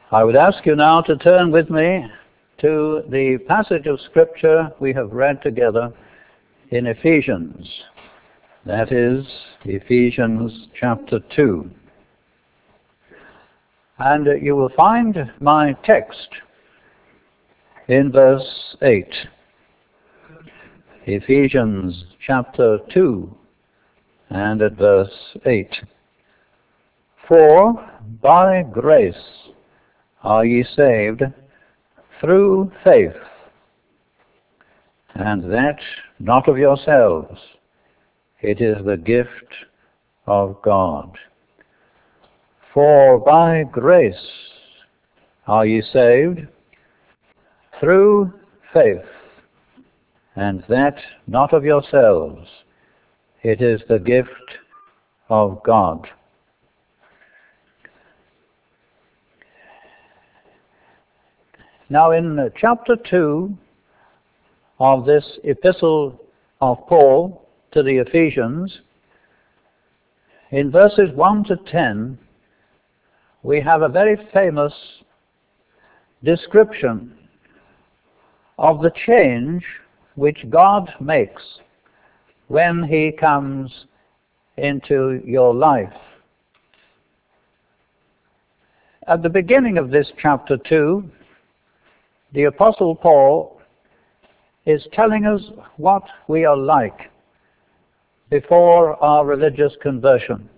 I would ask you now to turn with me to the passage of Scripture we have read together in Ephesians. That is, Ephesians chapter 2. And you will find my text in verse 8. Ephesians chapter 2 and at verse 8. For by grace are ye saved through faith, and that not of yourselves, it is the gift of God. For by grace are ye saved through faith, and that not of yourselves, it is the gift of God. Now in chapter 2 of this epistle of Paul to the Ephesians, in verses 1 to 10, we have a very famous description of the change which God makes when He comes into your life. At the beginning of this chapter 2, the Apostle Paul is telling us what we are like before our religious conversion.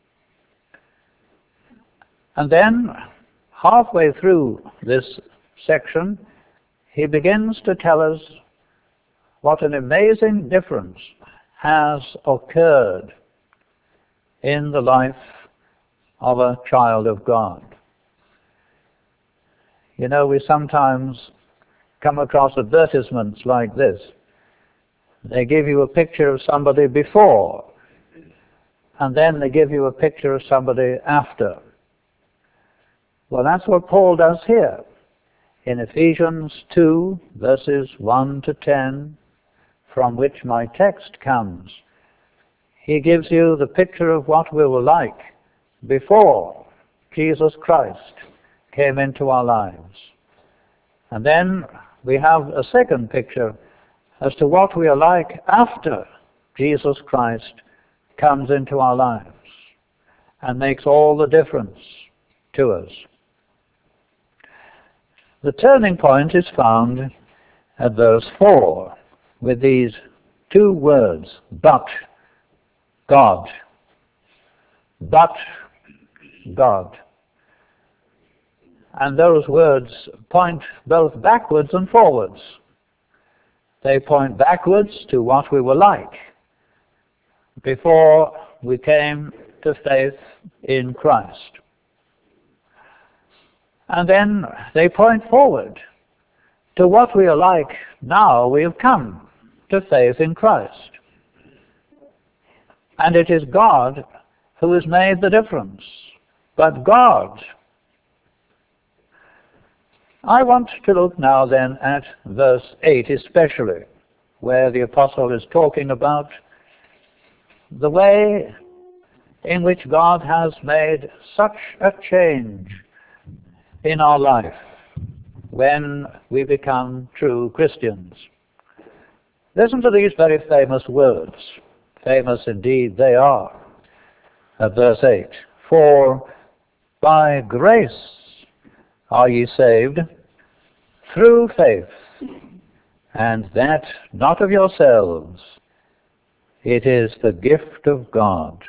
And then, halfway through this section, he begins to tell us what an amazing difference has occurred in the life of a child of God. You know, we sometimes come across advertisements like this. They give you a picture of somebody before, and then they give you a picture of somebody after. Well, that's what Paul does here. In Ephesians 2, verses 1 to 10, from which my text comes, he gives you the picture of what we were like before Jesus Christ came into our lives. And then we have a second picture as to what we are like after Jesus Christ comes into our lives and makes all the difference to us. The turning point is found at verse 4 with these two words, but God. But God. And those words point both backwards and forwards. They point backwards to what we were like before we came to faith in Christ. And then they point forward to what we are like now we have come to faith in Christ. And it is God who has made the difference. But God. I want to look now then at verse 8 especially, where the apostle is talking about the way in which God has made such a change in our life when we become true Christians. Listen to these very famous words. Famous indeed they are. At verse 8, for by grace are ye saved through faith, and that not of yourselves, it is the gift of God.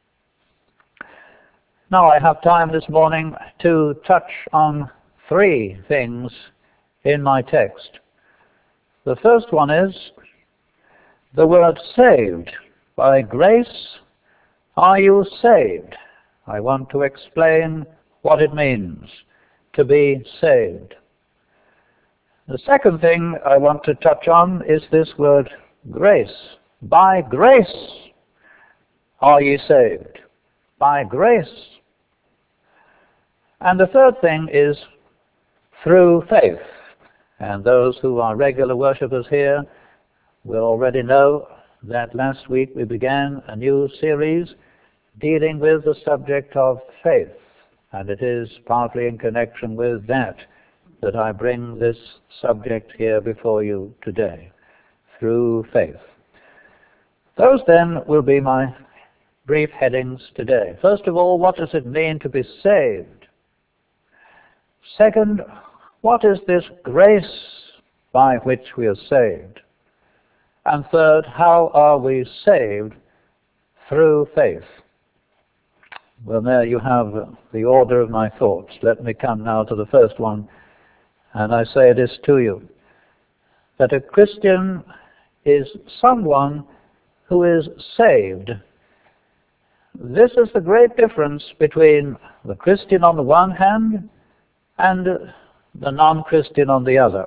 Now I have time this morning to touch on three things in my text. The first one is the word saved. By grace are you saved. I want to explain what it means to be saved. The second thing I want to touch on is this word grace. By grace are ye saved. By grace. And the third thing is through faith. And those who are regular worshippers here will already know that last week we began a new series dealing with the subject of faith. And it is partly in connection with that that I bring this subject here before you today, through faith. Those then will be my brief headings today. First of all, what does it mean to be saved? Second, what is this grace by which we are saved? And third, how are we saved through faith? Well, there you have the order of my thoughts. Let me come now to the first one, and I say this to you, that a Christian is someone who is saved. This is the great difference between the Christian on the one hand and the non-Christian on the other.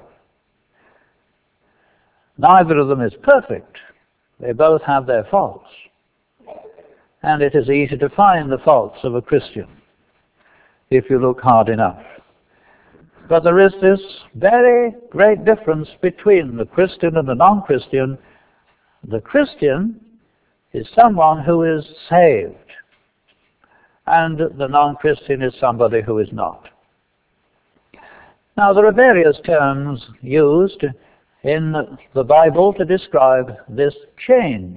Neither of them is perfect. They both have their faults. And it is easy to find the faults of a Christian if you look hard enough. But there is this very great difference between the Christian and the non-Christian. The Christian is someone who is saved, and the non-Christian is somebody who is not. Now, there are various terms used in the Bible to describe this change.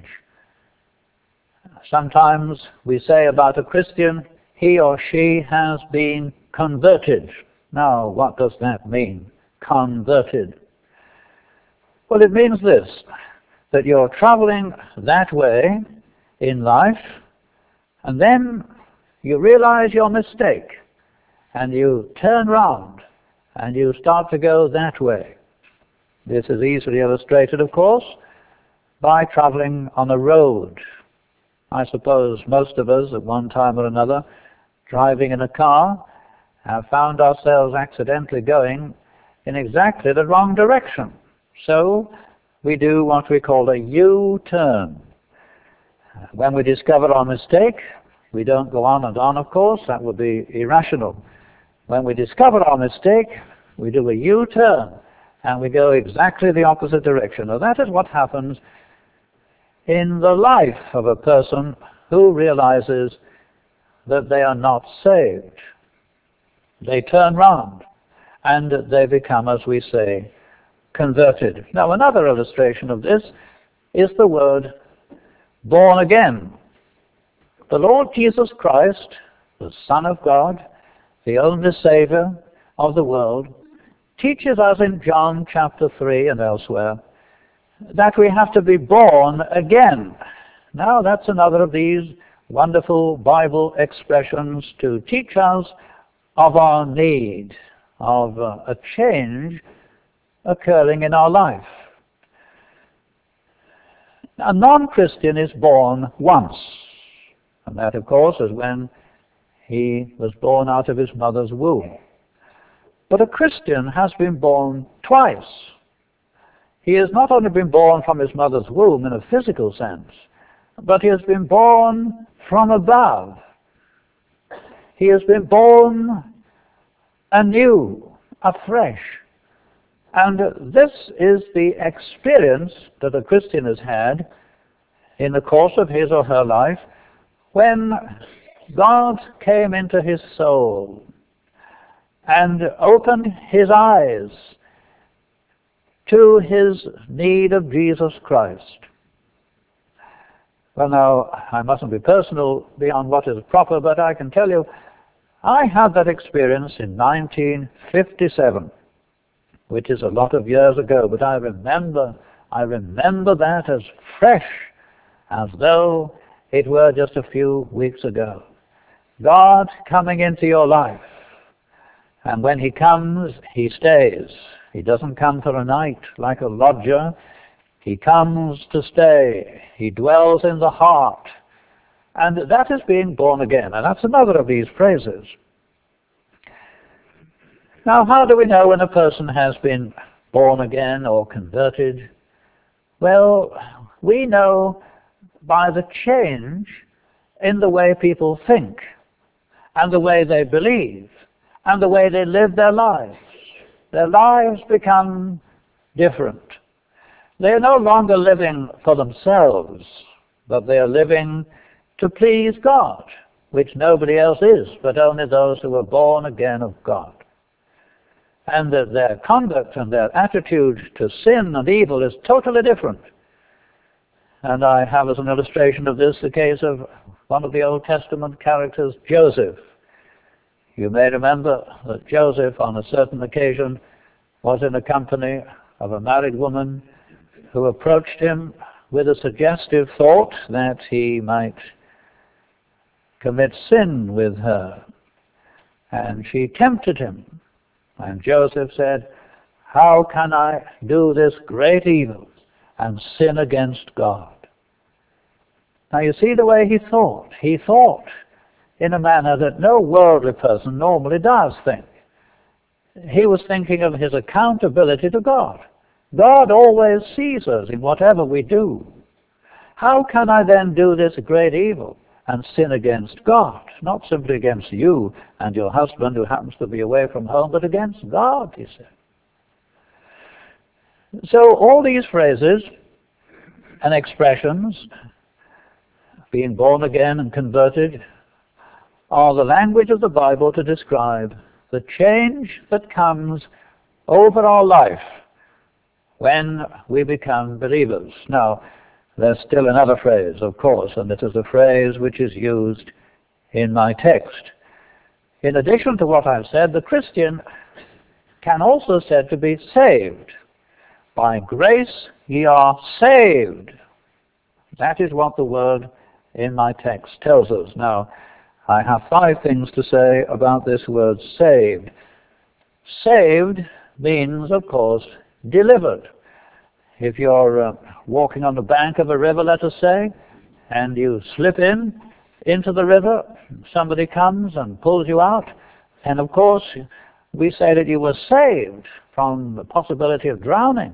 Sometimes we say about a Christian, he or she has been converted. Now, what does that mean, converted? Well, it means this, that you're traveling that way in life, and then you realize your mistake, and you turn round, and you start to go that way. This is easily illustrated, of course, by traveling on a road. I suppose most of us, at one time or another, driving in a car, have found ourselves accidentally going in exactly the wrong direction. So we do what we call a U-turn. When we discover our mistake, we don't go on and on, of course. That would be irrational. When we discover our mistake, we do a U-turn, and we go exactly the opposite direction. Now, that is what happens in the life of a person who realizes that they are not saved. They turn round, and they become, as we say, converted. Now, another illustration of this is the word born again. The Lord Jesus Christ, the Son of God, the only Savior of the world, teaches us in John chapter 3 and elsewhere that we have to be born again. Now, that's another of these wonderful Bible expressions to teach us of our need of a change occurring in our life. A non-Christian is born once, and that, of course, is when he was born out of his mother's womb. But a Christian has been born twice. He has not only been born from his mother's womb in a physical sense, but he has been born from above. He has been born anew, afresh. And this is the experience that a Christian has had in the course of his or her life when God came into his soul and opened his eyes to his need of Jesus Christ. Well, now, I mustn't be personal beyond what is proper, but I can tell you, I had that experience in 1957, which is a lot of years ago, but I remember that as fresh as though it were just a few weeks ago. God coming into your life, and when he comes, he stays. He doesn't come for a night like a lodger. He comes to stay. He dwells in the heart. And that is being born again. And that's another of these phrases. Now, how do we know when a person has been born again or converted? Well, we know by the change in the way people think, and the way they believe, and the way they live their lives. Their lives become different. They are no longer living for themselves, but they are living to please God. which nobody else is, but only those who are born again of God. And that their conduct and their attitude to sin and evil is totally different. And I have as an illustration of this the case of one of the Old Testament characters, Joseph. You may remember that Joseph, on a certain occasion, was in the company of a married woman who approached him with a suggestive thought that he might commit sin with her. And she tempted him. And Joseph said, "How can I do this great evil and sin against God?" Now you see the way he thought. He thought in a manner that no worldly person normally does think. He was thinking of his accountability to God. God always sees us in whatever we do. How can I then do this great evil and sin against God? Not simply against you and your husband who happens to be away from home, but against God, he said. So all these phrases and expressions, being born again and converted, are the language of the Bible to describe the change that comes over our life when we become believers. Now, there's still another phrase, of course, and it is a phrase which is used in my text. In addition to what I've said, the Christian can also be said to be saved. By grace ye are saved. That is what the word in my text tells us. Now, I have 5 things to say about this word saved. Saved means, of course, delivered. If you're walking on the bank of a river, let us say, and you slip into the river, somebody comes and pulls you out, and of course we say that you were saved from the possibility of drowning.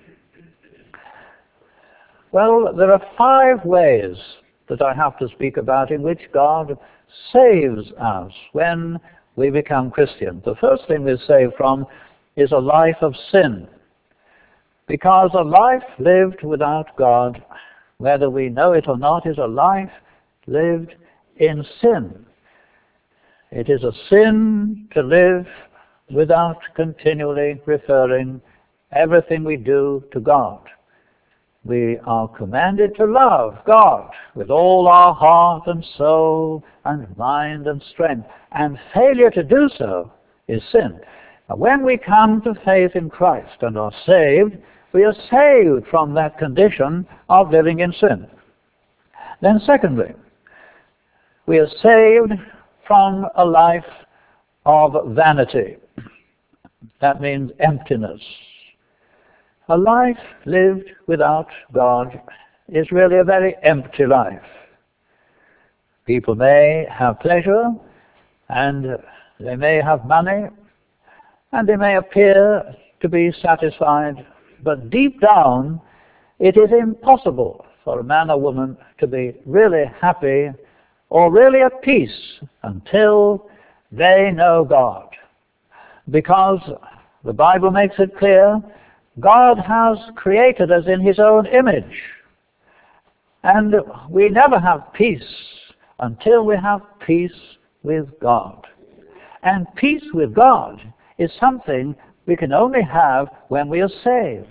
Well, there are 5 ways that I have to speak about in which God saves us when we become Christians. The first thing we're saved from is a life of sin. Because a life lived without God, whether we know it or not, is a life lived in sin. It is a sin to live without continually referring everything we do to God. We are commanded to love God with all our heart and soul and mind and strength, and failure to do so is sin. Now, when we come to faith in Christ and are saved, we are saved from that condition of living in sin. Then secondly, we are saved from a life of vanity. That means emptiness. A life lived without God is really a very empty life. People may have pleasure, and they may have money, and they may appear to be satisfied, but deep down it is impossible for a man or woman to be really happy or really at peace until they know God. Because the Bible makes it clear, God has created us in His own image. And we never have peace until we have peace with God. And peace with God is something we can only have when we are saved.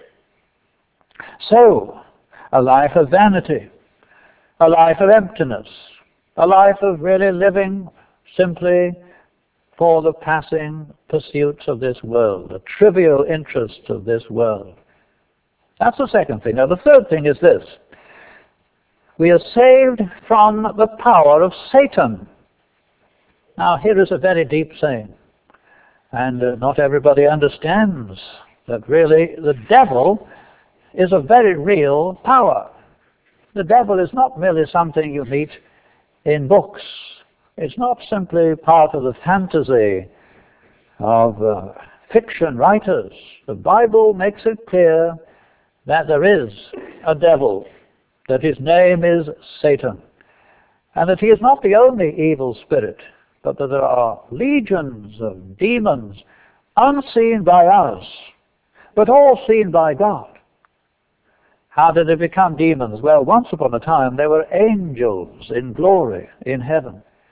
So, a life of vanity, a life of emptiness, a life of really living simply for the passing pursuits of this world, the trivial interests of this world. That's the second thing. Now, the third thing is this. We are saved from the power of Satan. Now, here is a very deep saying, and not everybody understands that really the devil is a very real power. The devil is not merely something you meet in books. It's not simply part of the fantasy of fiction writers. The Bible makes it clear that there is a devil, that his name is Satan, and that he is not the only evil spirit, but that there are legions of demons unseen by us, but all seen by God. How did they become demons? Well, once upon a time they were angels in glory in heaven.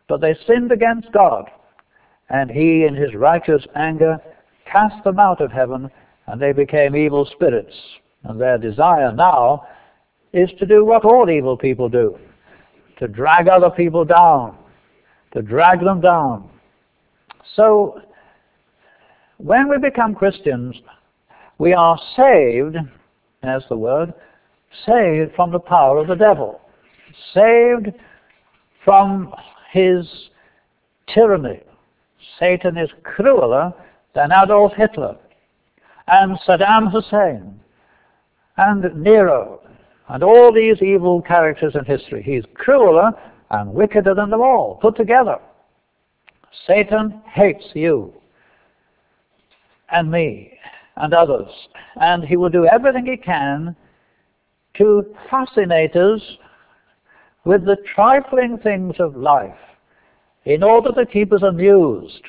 But they sinned against God, and he in his righteous anger cast them out of heaven, and they became evil spirits. And their desire now is to do what all evil people do, to drag other people down, to drag them down. So when we become Christians, we are saved, as the word, saved from the power of the devil, saved from his tyranny. Satan is crueler than Adolf Hitler and Saddam Hussein and Nero and all these evil characters in history. He's crueler and wickeder than them all put together. Satan hates you and me and others, and he will do everything he can to fascinate us with the trifling things of life in order to keep us amused,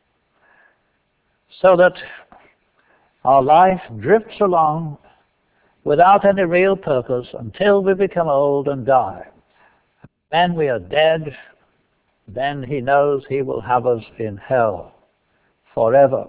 so that our life drifts along without any real purpose until we become old and die. Then we are dead. Then he knows he will have us in hell forever.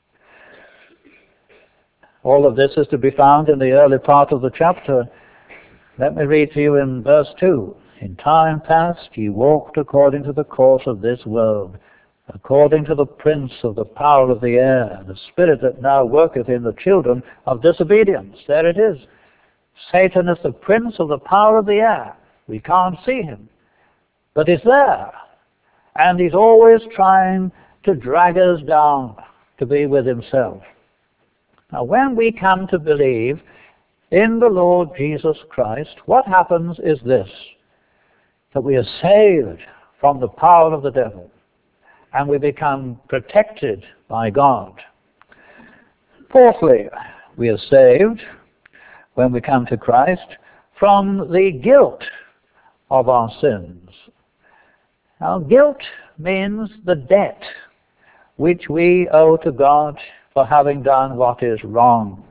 All of this is to be found in the early part of the chapter. Let me read to you in verse 2. In time past ye walked according to the course of this world, according to the prince of the power of the air, the spirit that now worketh in the children of disobedience. There it is. Satan is the prince of the power of the air. We can't see him, but he's there. And he's always trying to drag us down to be with himself. Now, when we come to believe in the Lord Jesus Christ, what happens is this, that we are saved from the power of the devil, and we become protected by God. Fourthly, we are saved, when we come to Christ, from the guilt of our sins. Now, guilt means the debt which we owe to God for having done what is wrong.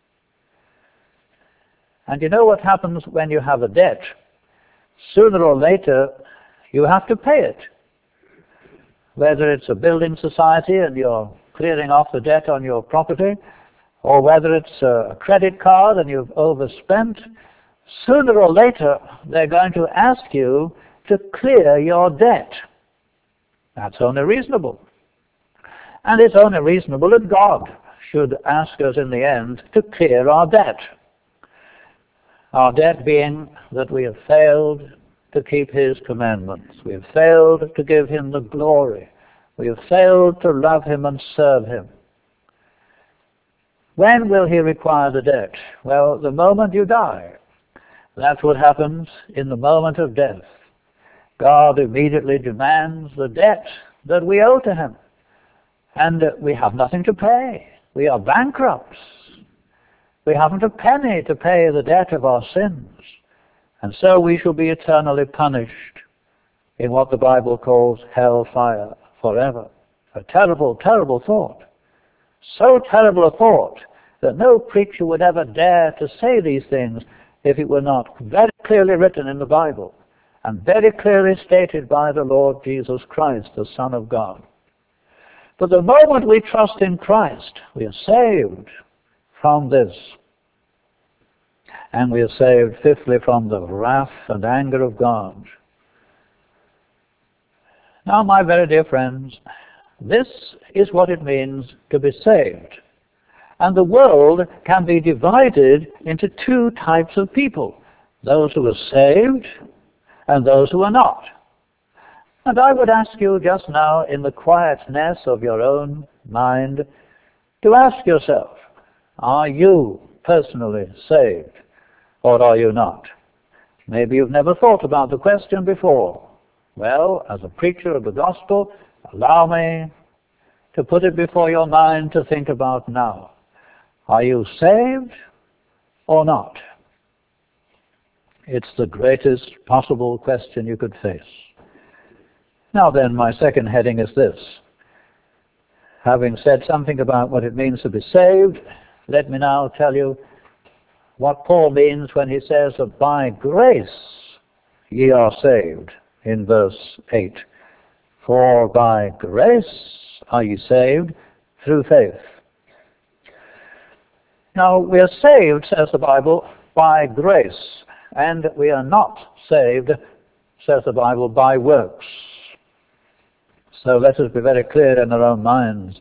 And you know what happens when you have a debt? Sooner or later, you have to pay it. Whether it's a building society and you're clearing off the debt on your property, or whether it's a credit card and you've overspent, sooner or later, they're going to ask you to clear your debt. That's only reasonable. And it's only reasonable that God should ask us in the end to clear our debt. Our debt being that we have failed to keep his commandments. We have failed to give him the glory. We have failed to love him and serve him. When will he require the debt? Well, the moment you die. That's what happens in the moment of death. God immediately demands the debt that we owe to him. And we have nothing to pay. We are bankrupts. We haven't a penny to pay the debt of our sins. And so we shall be eternally punished in what the Bible calls hellfire forever. A terrible, terrible thought. So terrible a thought that no preacher would ever dare to say these things if it were not very clearly written in the Bible and very clearly stated by the Lord Jesus Christ, the Son of God. But the moment we trust in Christ, we are saved from this. And we are saved, fifthly, from the wrath and anger of God. Now, my very dear friends, this is what it means to be saved. And the world can be divided into two types of people, those who are saved and those who are not. And I would ask you just now, in the quietness of your own mind, to ask yourself, are you personally saved, or are you not? Maybe you've never thought about the question before. Well, as a preacher of the gospel, allow me to put it before your mind to think about now. Are you saved or not? It's the greatest possible question you could face. Now then, my second heading is this. Having said something about what it means to be saved, let me now tell you what Paul means when he says that by grace ye are saved, in verse 8. For by grace are ye saved through faith. Now, we are saved, says the Bible, by grace, and we are not saved, says the Bible, by works. So let us be very clear in our own minds.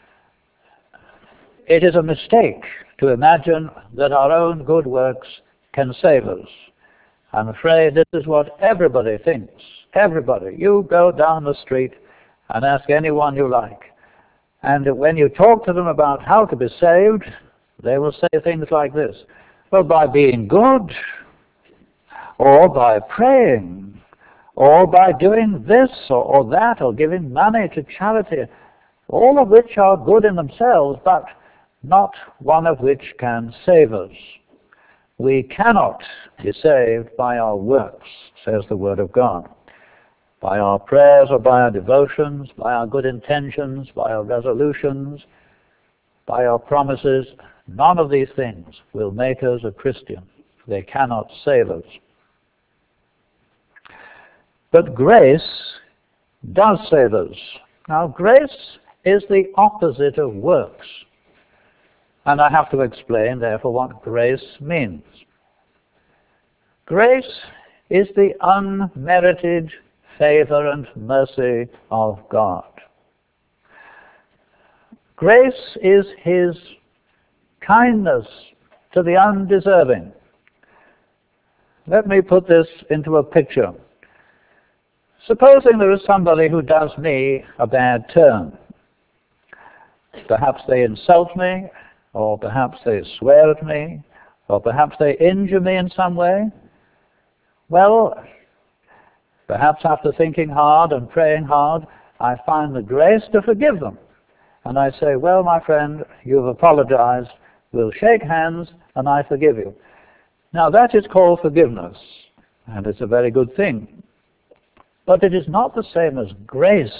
It is a mistake to imagine that our own good works can save us. I'm afraid this is what everybody thinks. Everybody. You go down the street and ask anyone you like. And when you talk to them about how to be saved, they will say things like this. Well, by being good, or by praying, or by doing this or that, or giving money to charity, all of which are good in themselves, but not one of which can save us. We cannot be saved by our works, says the Word of God. By our prayers or by our devotions, by our good intentions, by our resolutions, by our promises, none of these things will make us a Christian. They cannot save us. But grace does save us. Now, grace is the opposite of works. And I have to explain, therefore, what grace means. Grace is the unmerited favor and mercy of God. Grace is His kindness to the undeserving. Let me put this into a picture. Supposing there is somebody who does me a bad turn. Perhaps they insult me, or perhaps they swear at me, or perhaps they injure me in some way. Well, perhaps after thinking hard and praying hard, I find the grace to forgive them. And I say, well, my friend, you've apologized. We'll shake hands, and I forgive you. Now, that is called forgiveness, and it's a very good thing. But it is not the same as grace.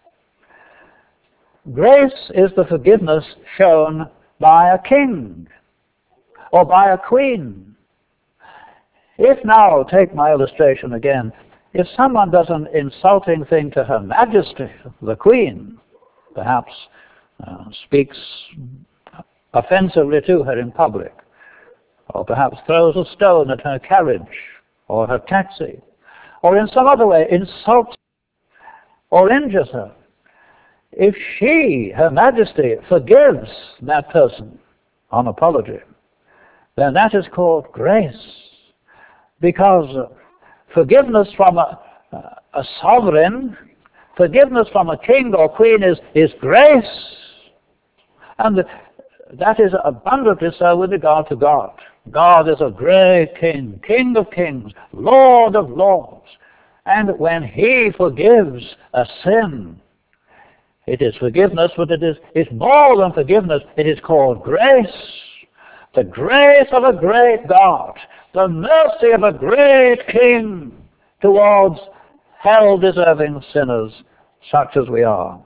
Grace is the forgiveness shown by a king or by a queen. If now, take my illustration again, if someone does an insulting thing to Her Majesty, the Queen, perhaps speaks offensively to her in public, or perhaps throws a stone at her carriage or her taxi, or in some other way insults or injures her, if she, Her Majesty, forgives that person on apology, then that is called grace. Because forgiveness from a sovereign, forgiveness from a king or queen is grace. And that is abundantly so with regard to God. God is a great king, King of kings, Lord of lords. And when He forgives a sin, it is forgiveness, but it's more than forgiveness. It is called grace. The grace of a great God, the mercy of a great King towards hell-deserving sinners such as we are.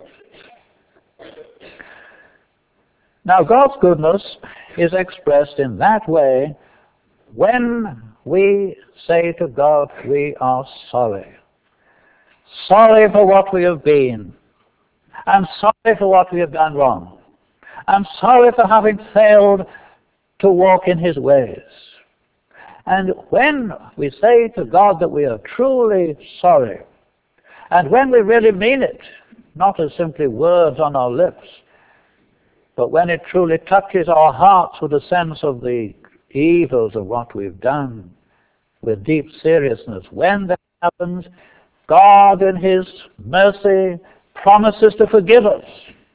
Now, God's goodness is expressed in that way when we say to God, we are sorry. Sorry for what we have been. I'm sorry for what we have done wrong. I'm sorry for having failed to walk in His ways. And when we say to God that we are truly sorry, and when we really mean it, not as simply words on our lips, but when it truly touches our hearts with a sense of the evils of what we've done, with deep seriousness, when that happens, God in His mercy promises to forgive us.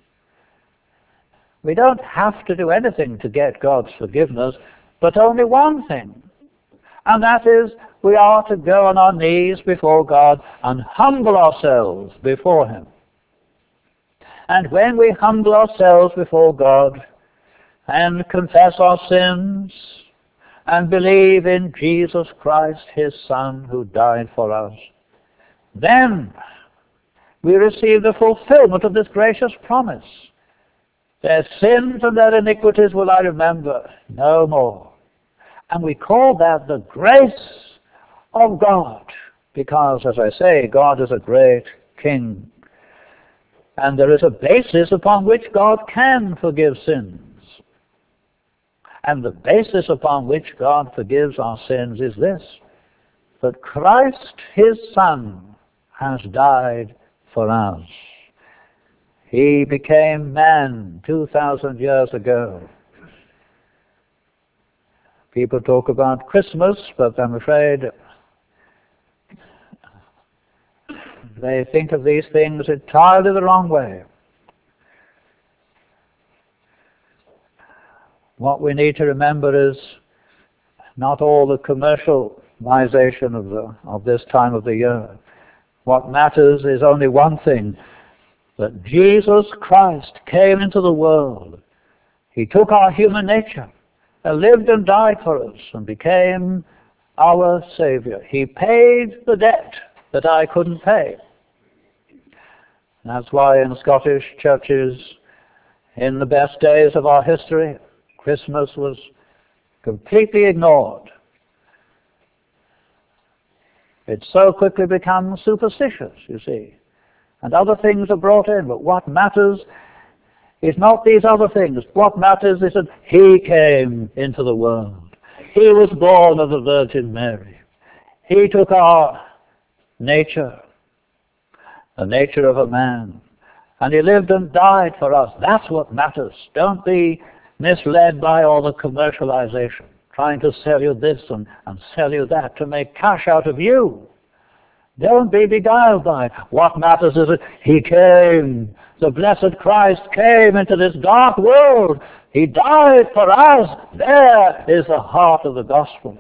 We don't have to do anything to get God's forgiveness, but only one thing. And that is, we are to go on our knees before God and humble ourselves before Him. And when we humble ourselves before God and confess our sins and believe in Jesus Christ, His Son, who died for us, then we receive the fulfillment of this gracious promise. Their sins and their iniquities will I remember no more. And we call that the grace of God, because, as I say, God is a great King And there is a basis upon which God can forgive sins. And the basis upon which God forgives our sins is this: that Christ, his Son, has died for us. He became man 2,000 years ago. People talk about Christmas, but I'm afraid they think of these things entirely the wrong way. What we need to remember is not all the commercialization of this time of the year. What matters is only one thing: that Jesus Christ came into the world. He took our human nature and lived and died for us and became our Savior. He paid the debt that I couldn't pay. That's why in Scottish churches, in the best days of our history, Christmas was completely ignored. It's so quickly become superstitious, you see. And other things are brought in, but what matters is not these other things. What matters is that he came into the world. He was born of the Virgin Mary. He took our nature, the nature of a man, and he lived and died for us. That's what matters. Don't be misled by all the commercialization, trying to sell you this and sell you that to make cash out of you. Don't be beguiled by it. What matters is that he came. The blessed Christ came into this dark world. He died for us. There is the heart of the gospel.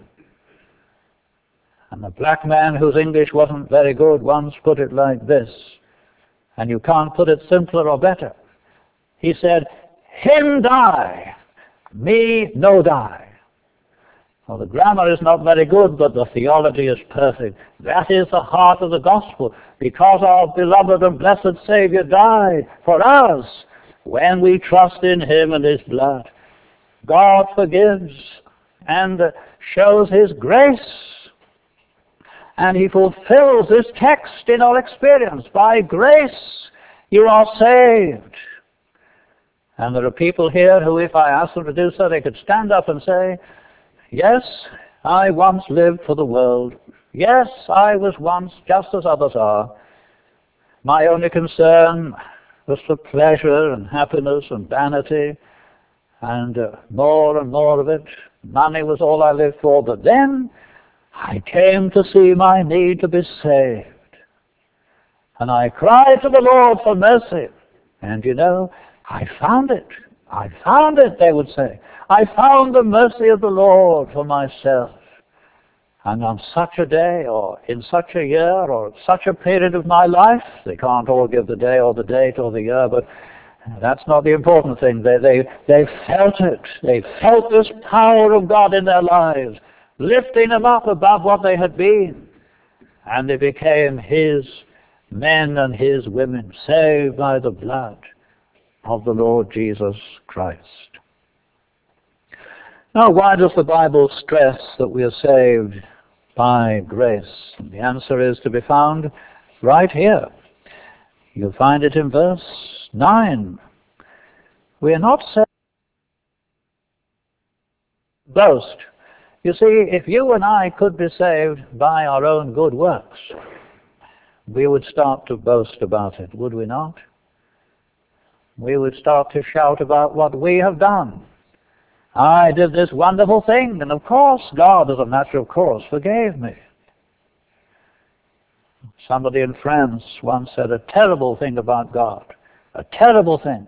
And the black man, whose English wasn't very good, once put it like this, and you can't put it simpler or better. He said, "Him die, me no die." Well, the grammar is not very good, but the theology is perfect. That is the heart of the gospel, because our beloved and blessed Savior died for us. When we trust in him and his blood, God forgives and shows his grace. And he fulfills this text in our experience. By grace you are saved. And there are people here who, if I asked them to do so, they could stand up and say, "Yes, I once lived for the world. Yes, I was once just as others are. My only concern was for pleasure and happiness and vanity, and more of it. Money was all I lived for. But then I came to see my need to be saved. And I cried to the Lord for mercy. And you know, I found it. I found it," they would say. "I found the mercy of the Lord for myself." And on such a day, or in such a year, or such a period of my life, they can't all give the day or the date or the year, but that's not the important thing. They felt it. They felt this power of God in their lives, lifting them up above what they had been. And they became his men and his women, saved by the blood of the Lord Jesus Christ. Now, why does the Bible stress that we are saved by grace? The answer is to be found right here. You'll find it in verse 9. We are not saved to boast. You see, if you and I could be saved by our own good works, we would start to boast about it, would we not? We would start to shout about what we have done. I did this wonderful thing, and of course God, as a matter of course, forgave me. Somebody in France once said a terrible thing about God. A terrible thing.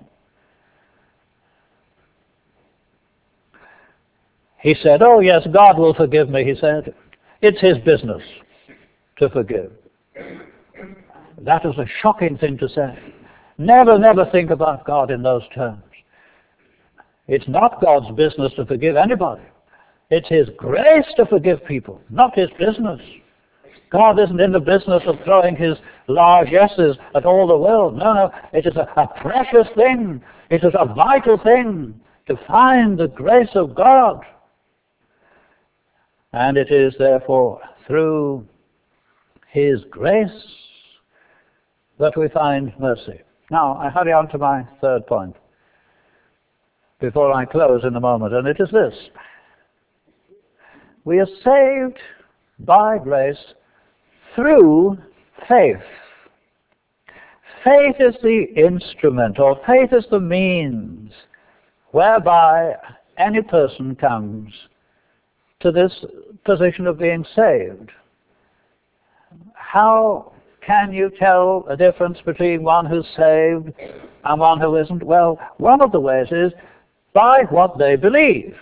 He said, "Oh yes, God will forgive me," he said. "It's his business to forgive." That is a shocking thing to say. Never think about God in those terms. It's not God's business to forgive anybody. It's his grace to forgive people, not his business. God isn't in the business of throwing his largesses at all the world. No. It is a precious thing. It is a vital thing to find the grace of God. And it is therefore through his grace that we find mercy. Now, I hurry on to my third point before I close in a moment, and it is this. We are saved by grace through faith. Faith is the instrument, or faith is the means whereby any person comes to this position of being saved. How can you tell a difference between one who's saved and one who isn't? Well, one of the ways is by what they believe.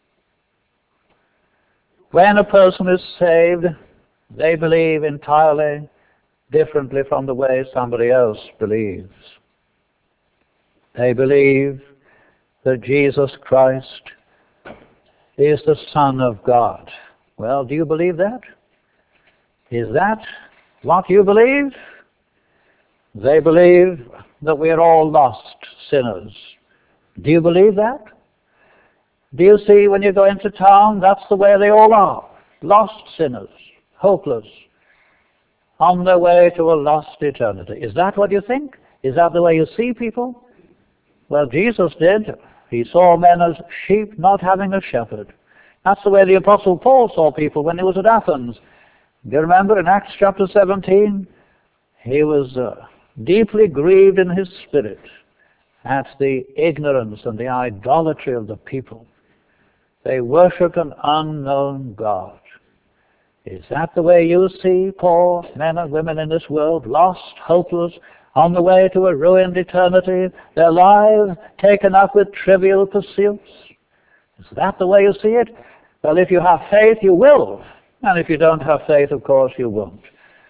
When a person is saved, they believe entirely differently from the way somebody else believes. They believe that Jesus Christ is the Son of God. Well, do you believe that? Is that what you believe? They believe that we are all lost sinners. Do you believe that? Do you see when you go into town, that's the way they all are. Lost sinners, hopeless, on their way to a lost eternity. Is that what you think? Is that the way you see people? Well, Jesus did. He saw men as sheep not having a shepherd. That's the way the Apostle Paul saw people when he was at Athens. Do you remember in Acts chapter 17? He was deeply grieved in his spirit at the ignorance and the idolatry of the people. They worship an unknown God. Is that the way you see poor men and women in this world, lost, hopeless, on the way to a ruined eternity, their lives taken up with trivial pursuits? Is that the way you see it? Well, if you have faith, you will. And if you don't have faith, of course, you won't.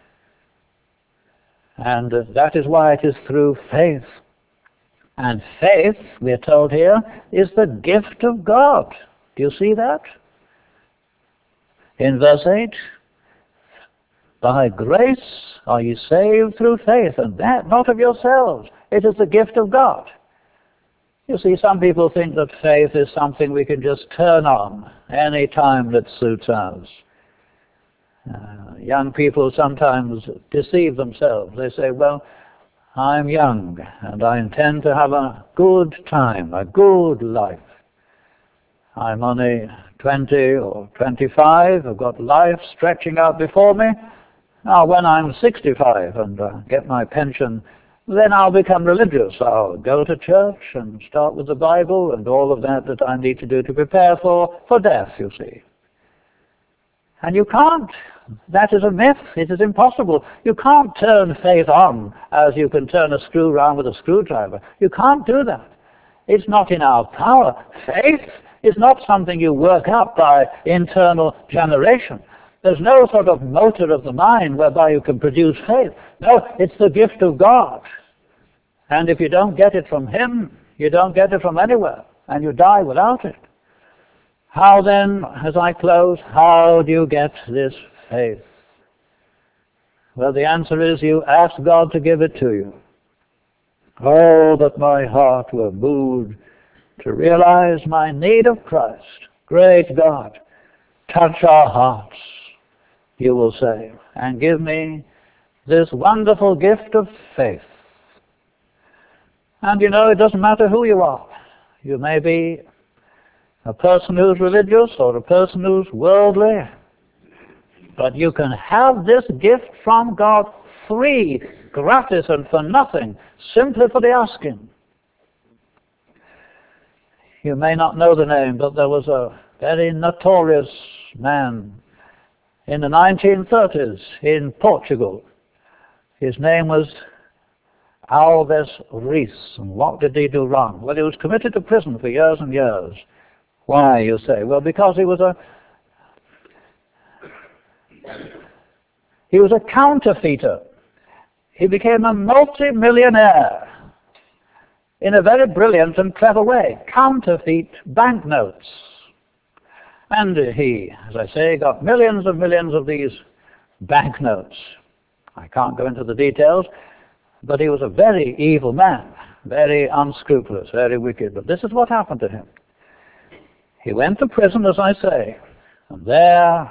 And that is why it is through faith. And faith, we are told here, is the gift of God. Do you see that? In verse 8, by grace are ye saved through faith, and that not of yourselves. It is the gift of God. You see, some people think that faith is something we can just turn on any time that suits us. Young people sometimes deceive themselves. They say, well, I'm young, and I intend to have a good time, a good life. I'm only 20 or 25. I've got life stretching out before me. Now, when I'm 65 and get my pension, then I'll become religious. I'll go to church and start with the Bible and all of that I need to do to prepare for death, you see. And you can't. That is a myth. It is impossible. You can't turn faith on as you can turn a screw round with a screwdriver. You can't do that. It's not in our power. Faith is not something you work up by internal generation. There's no sort of motor of the mind whereby you can produce faith. No, it's the gift of God. And if you don't get it from Him, you don't get it from anywhere, and you die without it. How then, as I close, how do you get this faith? Well, the answer is you ask God to give it to you. Oh, that my heart were moved to realize my need of Christ. Great God, touch our hearts, you will say, and give me this wonderful gift of faith. And you know, it doesn't matter who you are. You may be a person who's religious or a person who's worldly, but you can have this gift from God free, gratis, and for nothing, simply for the asking. You may not know the name, but there was a very notorious man in the 1930s in Portugal. His name was Alves Reis. And what did he do wrong? Well, he was committed to prison for years and years. Why, you say? Well, because he was a counterfeiter. He became a multi-millionaire in a very brilliant and clever way. Counterfeit banknotes. And he, as I say, got millions and millions of these banknotes. I can't go into the details, but he was a very evil man, very unscrupulous, very wicked. But this is what happened to him. He went to prison, as I say, and there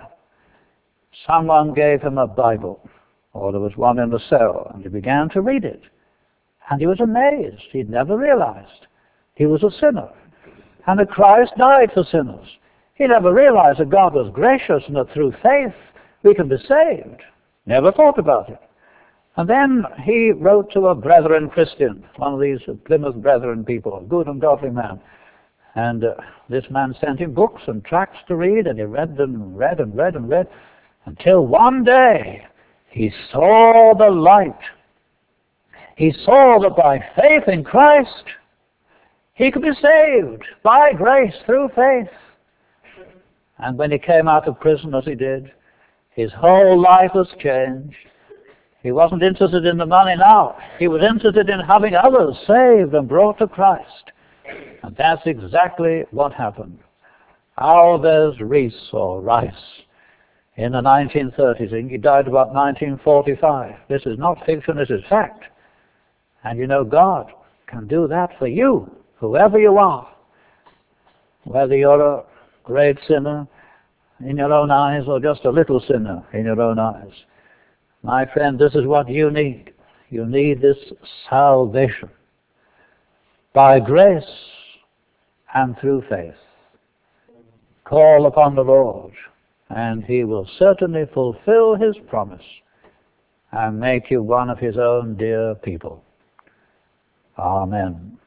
someone gave him a Bible, or there was one in the cell, and he began to read it. And he was amazed. He'd never realized he was a sinner. And that Christ died for sinners. He never realized that God was gracious and that through faith we can be saved. Never thought about it. And then he wrote to a Brethren Christian, one of these Plymouth Brethren people, a good and godly man. And this man sent him books and tracts to read, and he read them and read and read and read, until one day he saw the light. He saw that by faith in Christ, he could be saved by grace through faith. And when he came out of prison, as he did, his whole life was changed. He wasn't interested in the money now. He was interested in having others saved and brought to Christ. And that's exactly what happened. Alves Rees, or Rice, in the 1930s, he died about 1945. This is not fiction, this is fact. And you know, God can do that for you, whoever you are. Whether you're a great sinner in your own eyes or just a little sinner in your own eyes. My friend, this is what you need. You need this salvation by grace and through faith. Call upon the Lord, and he will certainly fulfill his promise and make you one of his own dear people. Amen.